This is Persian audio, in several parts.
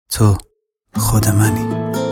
تو خود منی.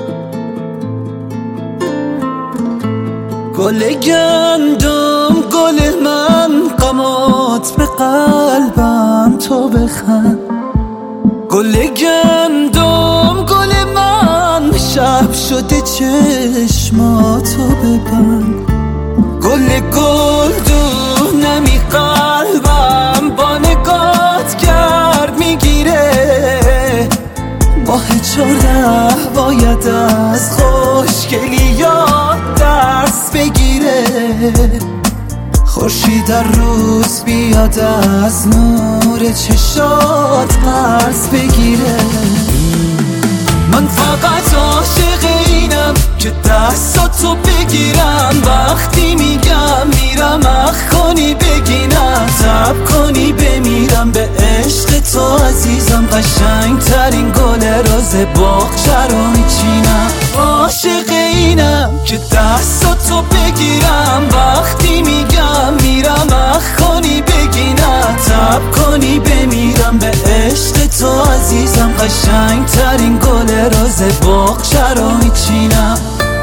گل گندم گل من، غمات به قلبم تو بخند. گل گندم گل من، شب شده چشماتو ببند. گل گلدون نمی قلبم، با نگات گرد میگیره. ماه 14 باید از خوشگلیات درس بگیره. خورشید در روز بیاد از نور چشات قرض بگیره. من فقط عاشق اینم که دستاتو بگیرم. وقتی میگم میرم اخ کنی بگی نه، تب کنی بمیرم به عشق تو عزیزم. قشنگ ترین گل روز باغچه رو میچینم. عاشق اینم که دستاتو بگیرم. وقتی میگم میرم اخ کنی بگی نه، تب کنی بمیرم به عشق تو عزیزم. قشنگ ترین گل روز باغچه رو میچینم.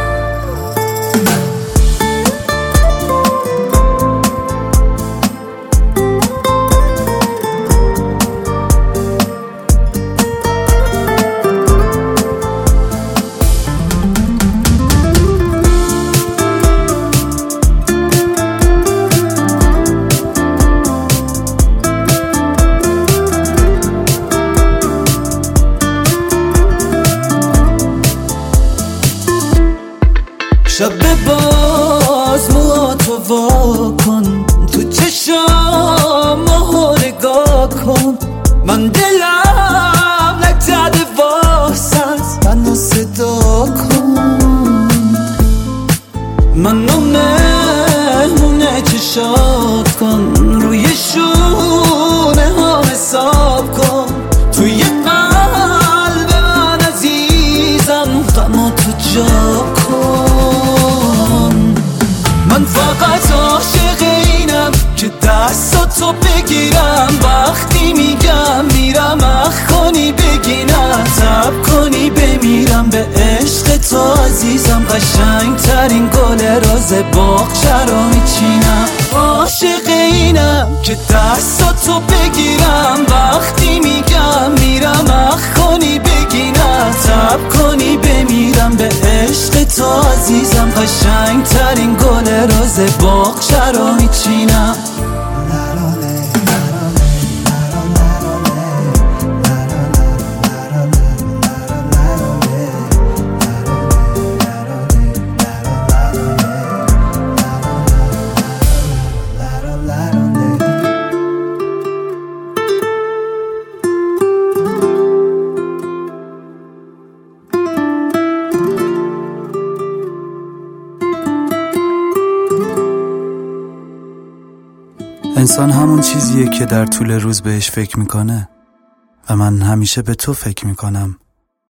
شب باز موهاتو وا کن، تو چشام ماهو نگاه کن. من دلم نگذده واسط، منو صدا کن. منو مهمونه چشات کن، روی شونه ها حساب کن. توی قلب من عزیزم غماتو جا کن. من فقط عاشق اینم که دستاتو بگیرم. وقتی میگم میرم اخ کنی بگی نه، تب کنی بمیرم به عشق تو عزیزم. قشنگ ترین گل روز باغچه رو میچینم. عاشق اینم که دستاتو بگیرم. وقتی میگم میرم اخ کنی بگی نه، تب کنی بمیرم به عشق تو عزیزم. قشنگ ترین گل روز باغچه رو میچینم. انسان همون چیزیه که در طول روز بهش فکر میکنه و من همیشه به تو فکر میکنم.